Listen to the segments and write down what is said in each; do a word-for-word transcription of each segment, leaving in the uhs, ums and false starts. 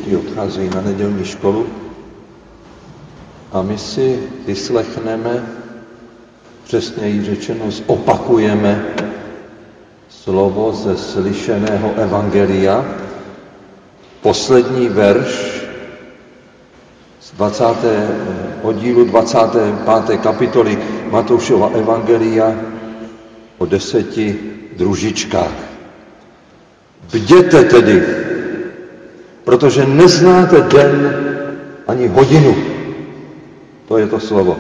děti odcházejí na nedělní školu a my si vyslechneme, přesněji řečeno zopakujeme slovo ze slyšeného evangelia, poslední verš z dvacátého oddílu dvacáté páté kapitoly Matoušova evangelia o deseti družičkách. Bděte tedy, protože neznáte den ani hodinu. To je to slovo.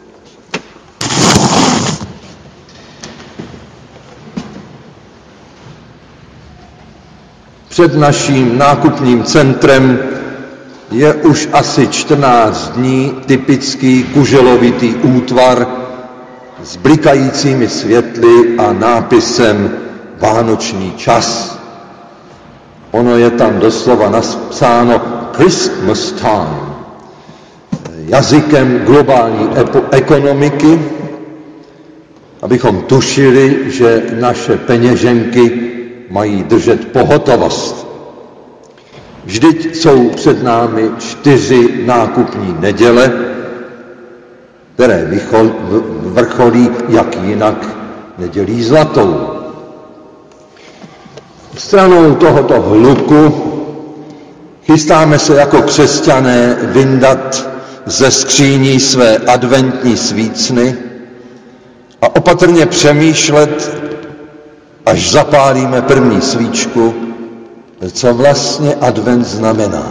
Před naším nákupním centrem je už asi čtrnáct dní typický kuželovitý útvar s blikajícími světly a nápisem Vánoční čas. Ono je tam doslova napsáno Christmas time. Jazykem globální ekonomiky, abychom tušili, že naše peněženky mají držet pohotovost. Vždyť jsou před námi čtyři nákupní neděle, které vrcholí jak jinak nedělí zlatou. Stranou tohoto hluku chystáme se jako křesťané vyndat ze skříní své adventní svícny a opatrně přemýšlet, až zapálíme první svíčku, co vlastně advent znamená.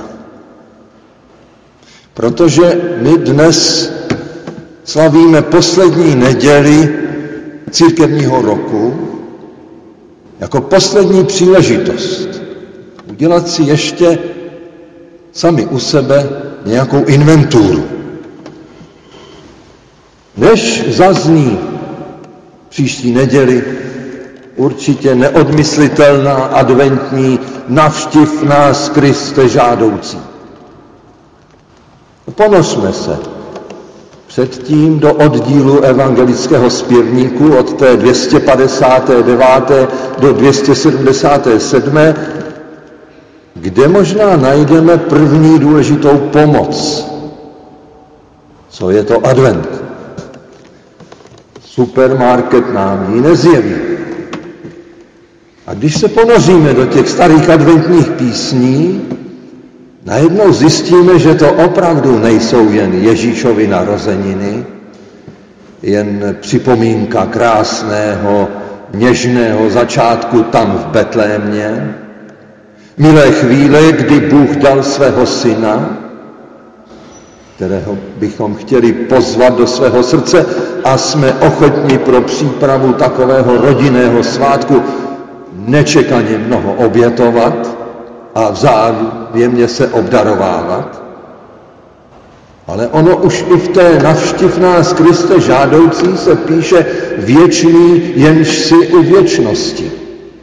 Protože my dnes slavíme poslední neděli církevního roku jako poslední příležitost udělat si ještě sami u sebe nějakou inventuru. Než zazní příští neděli určitě neodmyslitelná adventní navštiv nás, Kriste žádoucí. Ponořme se předtím do oddílu evangelického zpěvníku od té dvě stě padesáté deváté do dvě stě sedmdesáté sedmé, kde možná najdeme první důležitou pomoc. Co je to advent? Supermarket nám ji nezjeví. A když se ponoříme do těch starých adventních písní, najednou zjistíme, že to opravdu nejsou jen Ježíšovy narozeniny, jen připomínka krásného, něžného začátku tam v Betlémě, milé chvíle, kdy Bůh dal svého syna, kterého bychom chtěli pozvat do svého srdce a jsme ochotni pro přípravu takového rodinného svátku nečekaně mnoho obětovat a vzájemně se obdarovávat. Ale ono už i v té navštiv nás Kriste žádoucí se píše věčný, jenž si u věčnosti.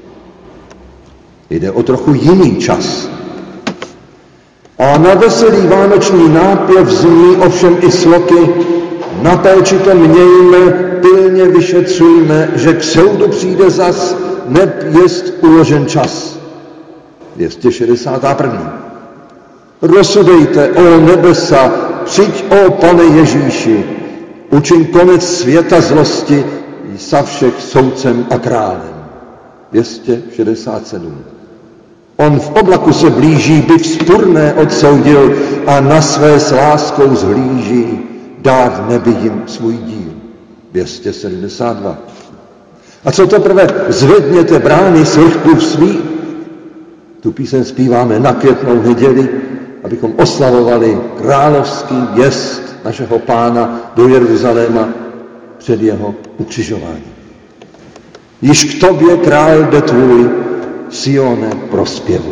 Jde o trochu jiný čas. A na veselý vánoční nápěv zní ovšem i sloky: na péči to mějme, pilně vyšetřujme, že k soudu přijde zas, neb jest uložen čas. dvě stě šedesátá první. Rozsudejte, o nebesa, přijď, o Pane Ježíši, učiň konec světa zlosti, sa všech soudcem a králem. dvě stě šedesát sedm. On v oblaku se blíží, by vzpurné odsoudil a na své s láskou zhlíží, dát v nebi jim svůj díl. dvě stě sedmdesát dva. A co teprve zvedněte brány svrchků svých? Tu píseň zpíváme na Květnou neděli, abychom oslavovali královský vjezd našeho Pána do Jeruzaléma před jeho ukřižováním. Již k tobě, král, jde tvůj, Sione, prospěvuj.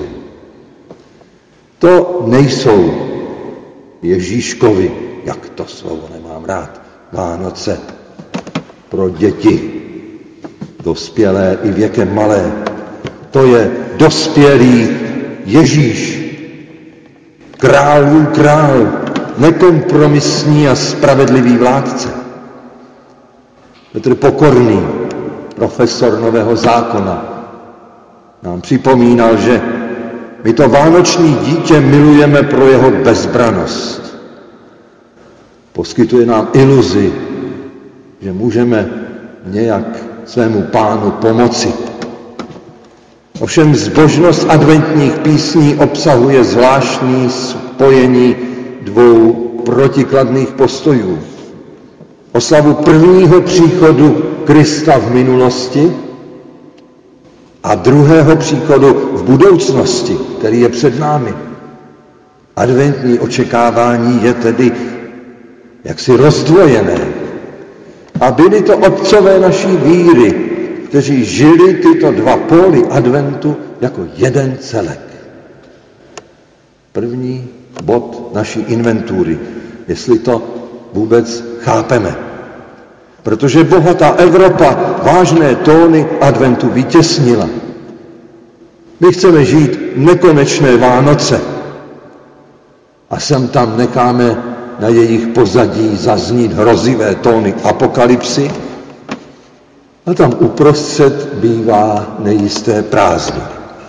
To nejsou Ježíškovi, jak to slovo nemám rád, Vánoce pro děti, dospělé i věkem malé. To je dospělý Ježíš, králů král, nekompromisní a spravedlivý vládce. Petr Pokorný, profesor Nového zákona, nám připomínal, že my to vánoční dítě milujeme pro jeho bezbranost. Poskytuje nám iluzi, že můžeme nějak svému Pánu pomoci. Ovšem zbožnost adventních písní obsahuje zvláštní spojení dvou protikladných postojů. Oslavu prvního příchodu Krista v minulosti a druhého příchodu v budoucnosti, který je před námi. Adventní očekávání je tedy jaksi rozdvojené. A byli to otcové naší víry, kteří žili tyto dva póly adventu jako jeden celek. První bod naší inventury, jestli to vůbec chápeme. Protože bohatá Evropa vážné tóny adventu vytěsnila. My chceme žít nekonečné Vánoce a sem tam necháme na jejich pozadí zaznít hrozivé tóny apokalypsy a tam uprostřed bývá nejisté prázdno.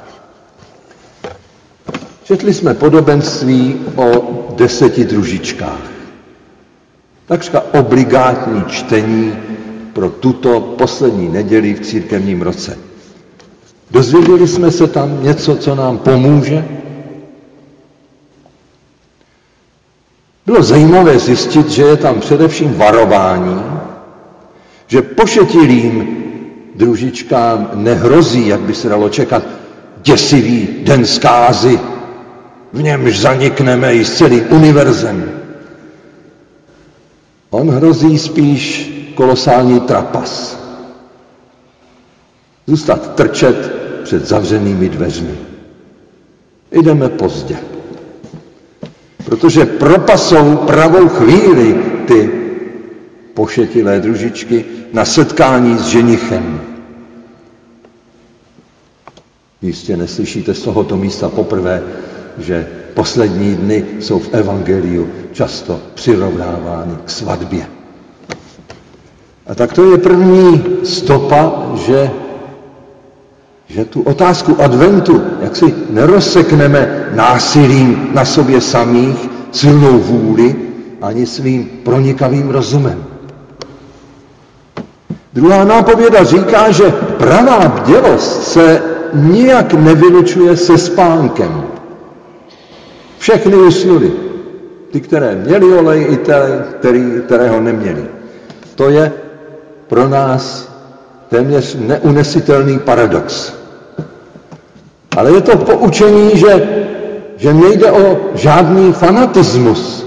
Četli jsme podobenství o deseti družičkách. Takřka obligátní čtení pro tuto poslední neděli v církevním roce. Dozvěděli jsme se tam něco, co nám pomůže? Bylo zajímavé zjistit, že je tam především varování, že pošetilým družičkám nehrozí, jak by se dalo čekat, děsivý den zkázy, v němž zanikneme i s celým univerzem. On hrozí spíš kolosální trapas. Zůstat trčet před zavřenými dveřmi. Jdeme pozdě. Protože propasou pravou chvíli ty pošetilé družičky na setkání s ženichem. Jistě neslyšíte z tohoto místa poprvé, že poslední dny jsou v evangeliu často přirovnávány k svatbě. A tak to je první stopa, že, že tu otázku adventu jak si nerozsekneme násilím na sobě samých, silnou vůli, ani svým pronikavým rozumem. Druhá nápověda říká, že pravá bdělost se nijak nevylučuje se spánkem. Všechny usnuli. Ty, které měli olej, i ty, který, kterého neměli. To je pro nás téměř neunesitelný paradox. Ale je to poučení, že, že nejde o žádný fanatismus,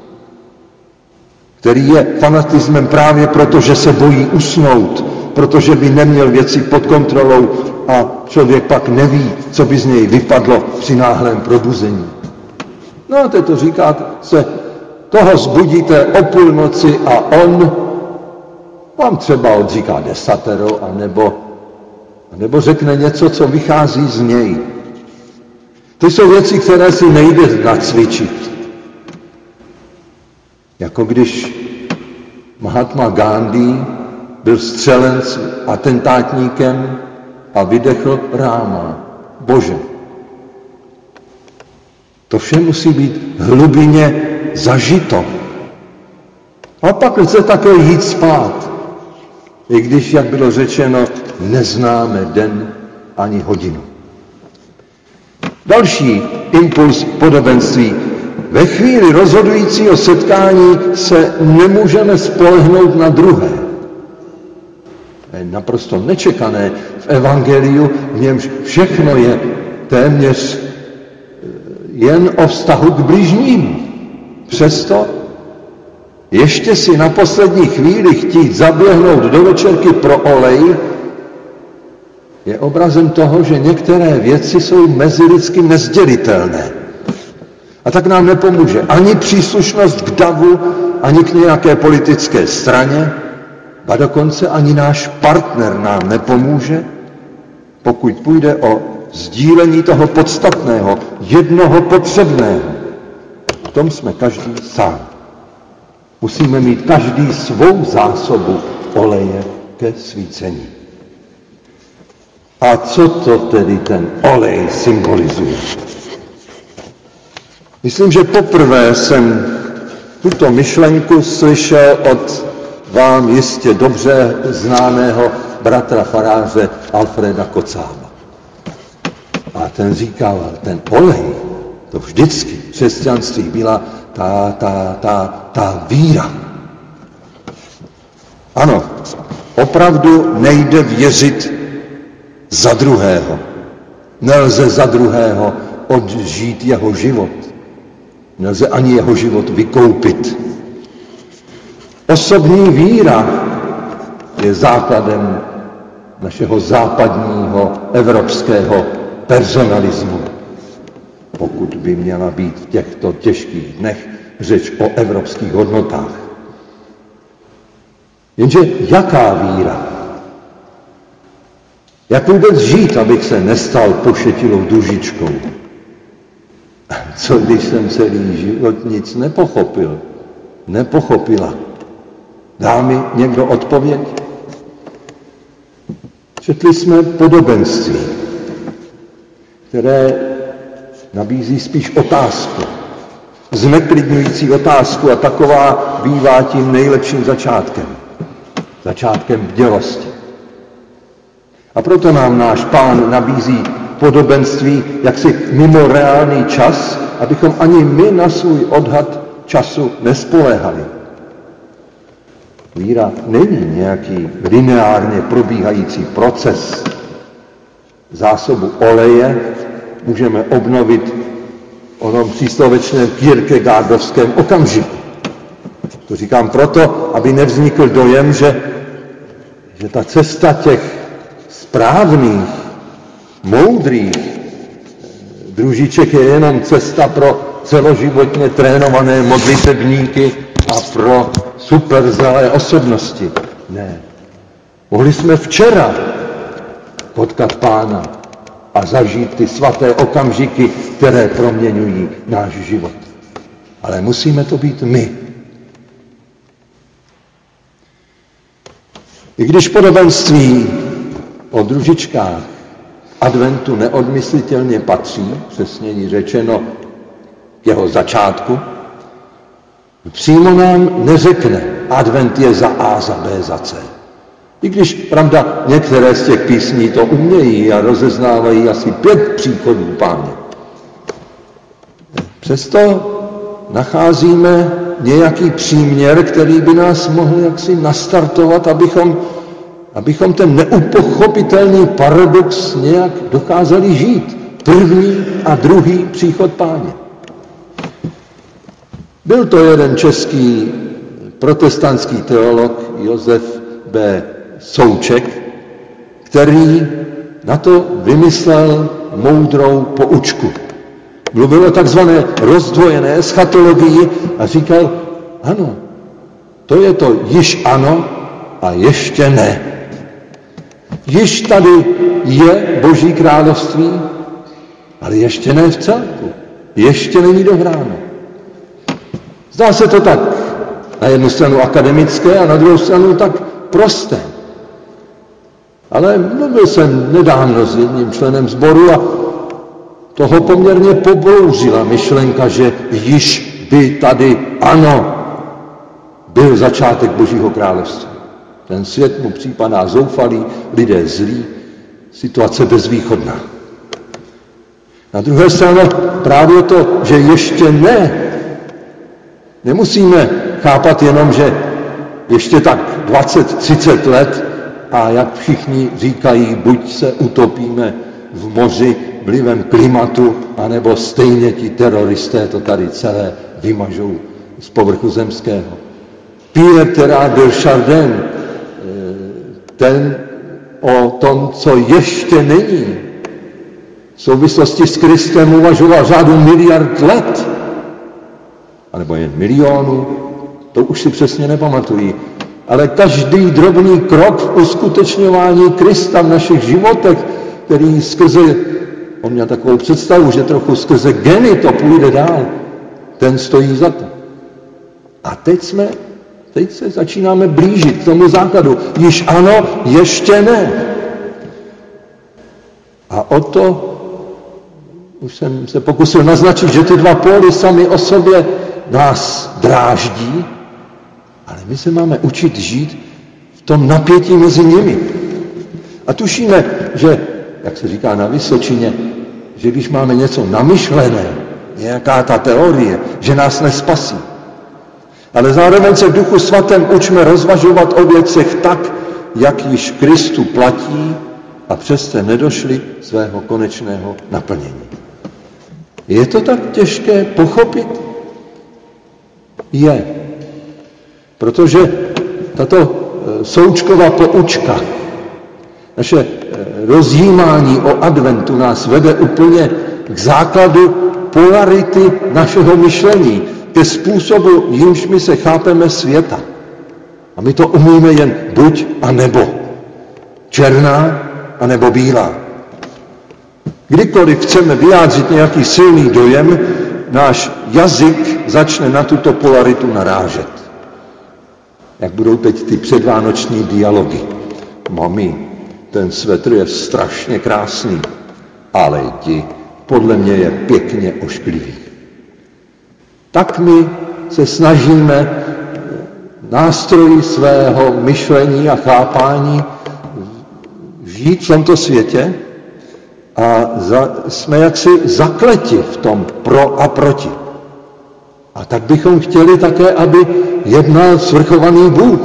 který je fanatismem právě proto, že se bojí usnout, protože by neměl věci pod kontrolou a člověk pak neví, co by z něj vypadlo při náhlém probuzení. No a teď to říká se, toho zbudíte o půlnoci a on vám třeba odříká desatero, anebo, anebo řekne něco, co vychází z něj. To jsou věci, které si nejde nacvičit. Jako když Mahatma Gandhi byl střelen s atentátníkem a vydechl Ráma, Bože. To vše musí být hlubině zažito. A pak lze také jít spát, i když, jak bylo řečeno, neznáme den ani hodinu. Další impuls podobenství. Ve chvíli rozhodujícího setkání se nemůžeme spolehnout na druhé. To je naprosto nečekané v evangeliu, v němž všechno je téměř jen o vztahu k bližním. Přesto ještě si na poslední chvíli chtít zaběhnout do večerky pro olej je obrazem toho, že některé věci jsou mezilidsky nezdělitelné. A tak nám nepomůže ani příslušnost k davu, ani k nějaké politické straně, a dokonce ani náš partner nám nepomůže, pokud půjde o sdílení toho podstatného, jednoho potřebného. V tom jsme každý sám. Musíme mít každý svou zásobu oleje ke svícení. A co to tedy ten olej symbolizuje? Myslím, že poprvé jsem tuto myšlenku slyšel od vám jistě dobře známého bratra faráře Alfreda Kocába. A ten říkal, ten olej, to vždycky v křesťanství byla ta, ta, ta, ta víra. Ano, opravdu nejde věřit za druhého. Nelze za druhého odžít jeho život. Nelze ani jeho život vykoupit. Osobní víra je základem našeho západního evropského personalismu. Pokud by měla být v těchto těžkých dnech řeč o evropských hodnotách. Jenže jaká víra? Jak vůbec žít, abych se nestal pošetilou dužičkou? Co když jsem celý život nic nepochopil? Nepochopila. Dá mi někdo odpověď? Četli jsme podobenství, které nabízí spíš otázku. Zneklidňující otázku a taková bývá tím nejlepším začátkem. Začátkem bdělosti. A proto nám náš Pán nabízí podobenství jaksi mimo reálný čas, abychom ani my na svůj odhad času nespoléhali. Víra není nějaký lineárně probíhající proces. Zásobu oleje můžeme obnovit v onom příslovečném kierkegaardovském okamžiku. To říkám proto, aby nevznikl dojem, že, že ta cesta těch správných, moudrých družiček je jenom cesta pro celoživotně trénované modlitebníky a pro superzralé osobnosti. Ne. Mohli jsme včera potkat Pána a zažít ty svaté okamžiky, které proměňují náš život. Ale musíme to být my. I když podobenství o družičkách adventu neodmyslitelně patří, přesněji řečeno k jeho začátku, přímo nám neřekne, advent je za A, za B, za C. I když, pravda, některé z těch písní to umějí a rozeznávají asi pět příchodů Páně. Přesto nacházíme nějaký příměr, který by nás mohl jaksi nastartovat, abychom, abychom ten neupochopitelný paradox nějak dokázali žít. První a druhý příchod Páně. Byl to jeden český protestantský teolog Josef B. Souček, který na to vymyslel moudrou poučku. Mluvil o takzvané rozdvojené eschatologii a říkal, ano, to je to již ano a ještě ne. Již tady je Boží království, ale ještě ne v celku. Ještě není dohráno. Zdá se to tak na jednu stranu akademické a na druhou stranu tak prosté. Ale mluvil jsem nedávno s jedním členem sboru a toho poměrně pobouřila myšlenka, že již by tady, ano, byl začátek Božího království. Ten svět mu připadá zoufalý, lidé zlí, situace bezvýchodná. Na druhé straně právě to, že ještě ne, nemusíme chápat jenom, že ještě tak dvacet třicet let a jak všichni říkají, buď se utopíme v moři vlivem klimatu, anebo stejně ti teroristé to tady celé vymažou z povrchu zemského. Pierre Terra de Chardin, ten o tom, co ještě není, v souvislosti s Kristem uvažoval řádu miliard let, anebo jen milionů, to už si přesně nepamatují. Ale každý drobný krok v uskutečňování Krista v našich životech, který skrze, on měl takovou představu, že trochu skrze geny to půjde dál, ten stojí za to. A teď jsme, teď se začínáme blížit k tomu základu. Již ano, ještě ne. A o to už jsem se pokusil naznačit, že ty dva póly sami o sobě nás dráždí, ale my se máme učit žít v tom napětí mezi nimi. A tušíme, že, jak se říká na Vysočině, že když máme něco namyšlené, nějaká ta teorie, že nás nespasí. Ale zároveň se v Duchu Svatém učme rozvažovat o věcech tak, jak již Kristu platí a přesto nedošli svého konečného naplnění. Je to tak těžké pochopit? Je. Protože tato Součkova poučka, naše rozjímání o adventu nás vede úplně k základu polarity našeho myšlení, ke způsobu, jímž my se chápeme světa. A my to umíme jen buď a nebo. Černá a nebo bílá. Kdykoliv chceme vyjádřit nějaký silný dojem, náš jazyk začne na tuto polaritu narážet. Jak budou teď ty předvánoční dialogy. Mami, ten svetr je strašně krásný, ale jdi, podle mě je pěkně ošklivý. Tak my se snažíme nástroji svého myšlení a chápání žít v tomto světě a za, jsme jaksi zakleti v tom pro a proti. A tak bychom chtěli také, aby jednal svrchovaný Bůh.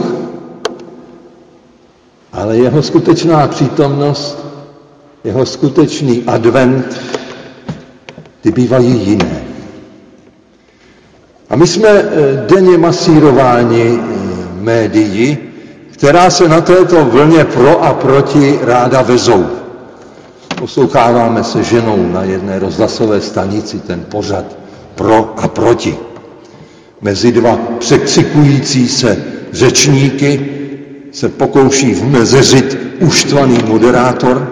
Ale jeho skutečná přítomnost, jeho skutečný advent, ty bývají jiné. A my jsme denně masírováni médii, která se na této vlně pro a proti ráda vezou. Posloucháváme se ženou na jedné rozhlasové stanici ten pořad pro a proti. Mezi dva překřikující se řečníky se pokouší vmezeřit uštvaný moderátor,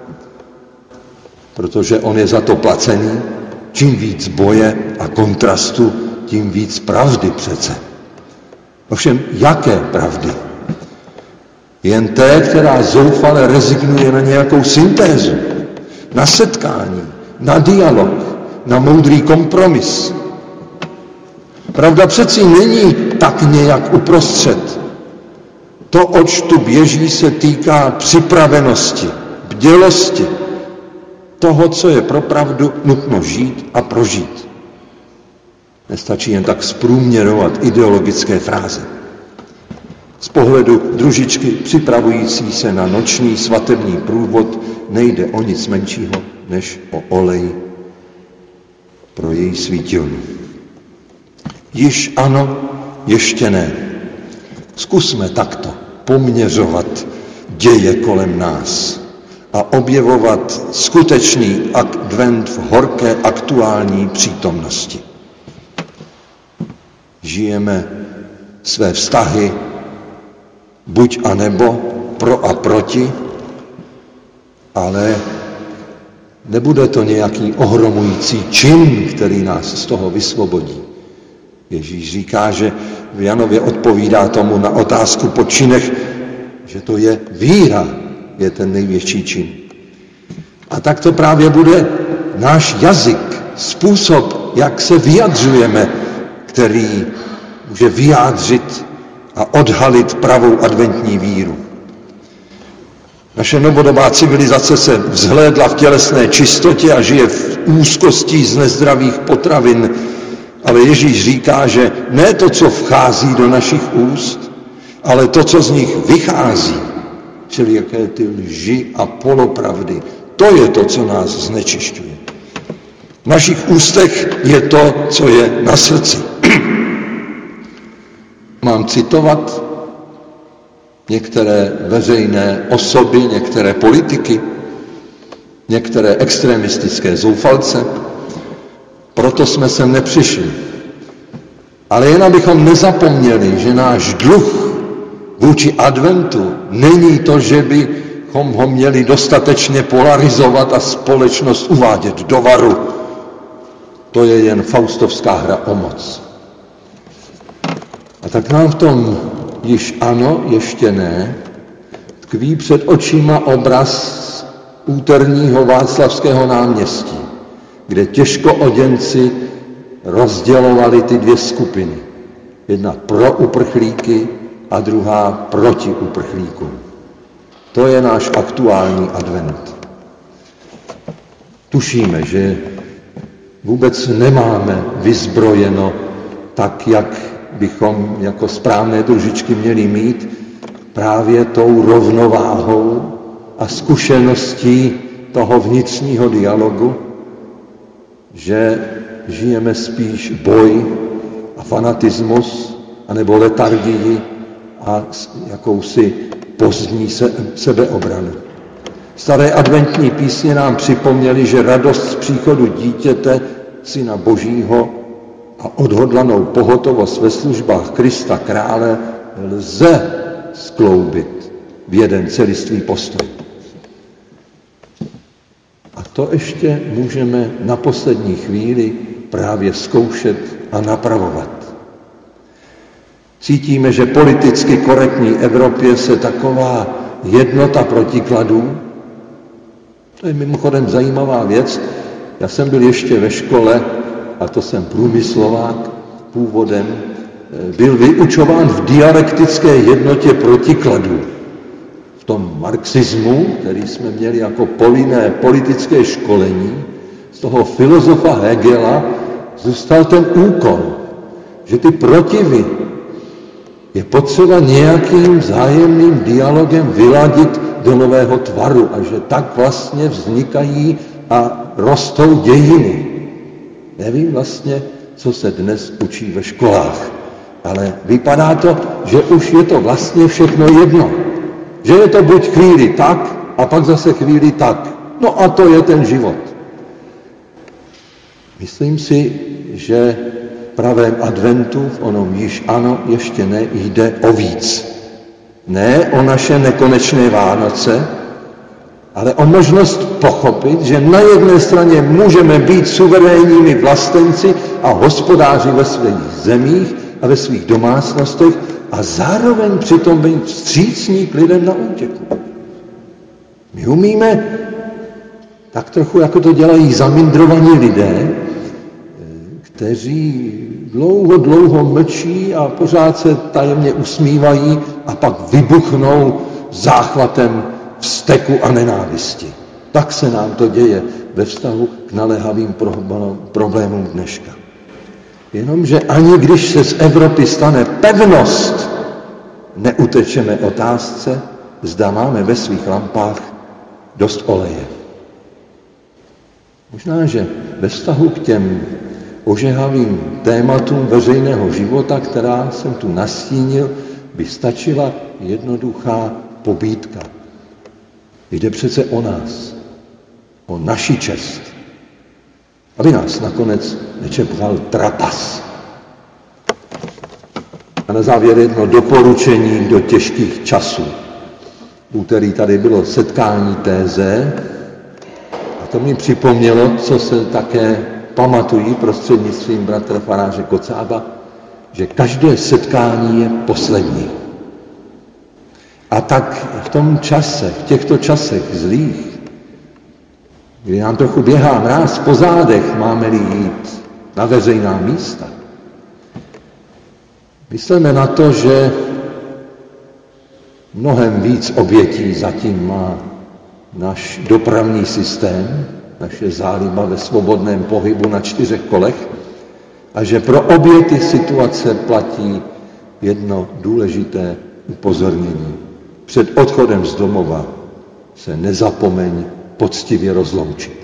protože on je za to placený. Čím víc boje a kontrastu, tím víc pravdy přece. Ovšem, jaké pravdy? Jen té, která zoufale rezignuje na nějakou syntézu, na setkání, na dialog, na moudrý kompromis. Pravda přeci není tak nějak uprostřed. To, oč tu běží, se týká připravenosti, bdělosti, toho, co je pro pravdu nutno žít a prožít. Nestačí jen tak zprůměrovat ideologické fráze. Z pohledu družičky připravující se na noční svatební průvod nejde o nic menšího, než o olej pro její svítilnu. Již ano, ještě ne. Zkusme takto poměřovat děje kolem nás a objevovat skutečný advent v horké aktuální přítomnosti. Žijeme své vztahy buď a nebo, pro a proti, ale nebude to nějaký ohromující čin, který nás z toho vysvobodí. Ježíš říká, že v Janově odpovídá tomu na otázku po činech, že to je víra, je ten největší čin. A tak to právě bude náš jazyk, způsob, jak se vyjadřujeme, který může vyjádřit a odhalit pravou adventní víru. Naše novodobá civilizace se vzhlédla v tělesné čistotě a žije v úzkosti z nezdravých potravin, ale Ježíš říká, že ne to, co vchází do našich úst, ale to, co z nich vychází, čili jaké ty lži a polopravdy, to je to, co nás znečišťuje. V našich ústech je to, co je na srdci. Mám citovat některé veřejné osoby, některé politiky, některé extremistické zoufalce. Proto jsme sem nepřišli. Ale jen abychom nezapomněli, že náš dluh vůči adventu není to, že bychom ho měli dostatečně polarizovat a společnost uvádět do varu. To je jen faustovská hra o moc. A tak nám v tom již ano, ještě ne, tkví před očima obraz úterního Václavského náměstí, kde těžkooděnci rozdělovali ty dvě skupiny. Jedna pro uprchlíky a druhá proti uprchlíkům. To je náš aktuální advent. Tušíme, že vůbec nemáme vyzbrojeno tak, jak bychom jako správné družičky měli mít, právě tou rovnováhou a zkušeností toho vnitřního dialogu, že žijeme spíš boj a fanatismus, anebo letargii a jakousi pozdní se, sebeobranu. Staré adventní písně nám připomněly, že radost z příchodu dítěte, Syna Božího a odhodlanou pohotovost ve službách Krista Krále lze skloubit v jeden celistvý postoj. A to ještě můžeme na poslední chvíli právě zkoušet a napravovat. Cítíme, že politicky korektní Evropě se taková jednota protikladů, to je mimochodem zajímavá věc, já jsem byl ještě ve škole, a to jsem průmyslovák původem, byl vyučován v dialektické jednotě protikladů. V tom marxismu, který jsme měli jako povinné politické školení, z toho filozofa Hegela zůstal ten úkon, že ty protivy je potřeba nějakým vzájemným dialogem vyladit do nového tvaru a že tak vlastně vznikají a rostou dějiny. Nevím vlastně, co se dnes učí ve školách, ale vypadá to, že už je to vlastně všechno jedno. Že je to buď chvíli tak a pak zase chvíli tak. No a to je ten život. Myslím si, že v pravém adventu, v onom již ano, ještě ne, jde o víc. Ne o naše nekonečné Vánoce, ale o možnost pochopit, že na jedné straně můžeme být suverénními vlastenci a hospodáři ve svých zemích a ve svých domácnostech a zároveň přitom být vstřícní k lidem na útěku. My umíme tak trochu, jako to dělají zamindrovaní lidé, kteří dlouho, dlouho mlčí a pořád se tajemně usmívají a pak vybuchnou záchvatem vzteku a nenávisti. Tak se nám to děje ve vztahu k naléhavým problémům dneška. Jenomže ani když se z Evropy stane pevnost, neutečeme otázce, zda máme ve svých lampách dost oleje. Možná, že ve vztahu k těm ožehavým tématům veřejného života, která jsem tu nastínil, by stačila jednoduchá pobídka. Jde přece o nás, o naši čest, aby nás nakonec nečepal trapas. A na závěr jedno doporučení do těžkých časů. V úterý tady bylo setkání téze a to mi připomnělo, co se také pamatují prostřednictvím bratra faráře Kocába, že každé setkání je poslední. A tak v tom čase, v těchto časech zlých, kdy nám trochu běhá mráz po zádech, máme-li jít na veřejná místa, myslíme na to, že mnohem víc obětí zatím má náš dopravní systém, naše záliba ve svobodném pohybu na čtyřech kolech a že pro obě ty situace platí jedno důležité upozornění. Před odchodem z domova se nezapomeň poctivě rozloučit.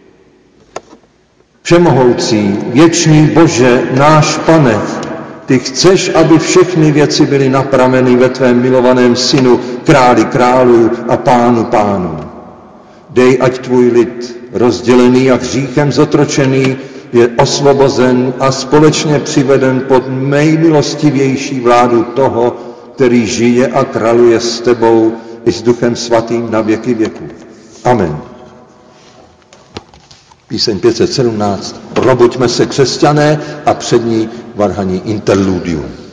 Všemohoucí, věčný Bože, náš Pane, ty chceš, aby všechny věci byly napraveny ve tvém milovaném Synu, králi králů a pánu pánů. Dej, ať tvůj lid, rozdělený a hříchem zotročený, je osvobozen a společně přiveden pod nejmilostivější vládu toho, který žije a králuje s tebou i s Duchem Svatým na věky věků. Amen. Píseň pět set sedmnáct. Probuďme se, křesťané, a před ní varhaní interludium.